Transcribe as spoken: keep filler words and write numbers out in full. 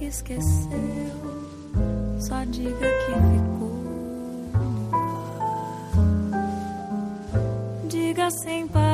que esqueceu, só diga que ficou no ar. Diga sem parar